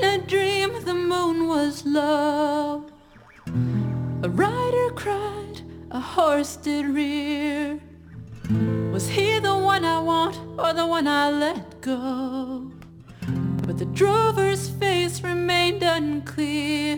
a dream the moon was low. A rider cried, a horse did rear. Was he the one I want or the one I let go? But the drover's face remained unclear.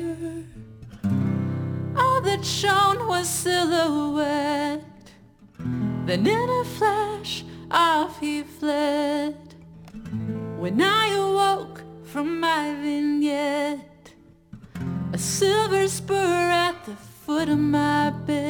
All that shone was silhouette. Then in a flash off he fled. When I awoke from my vignette, a silver spur at the foot of my bed.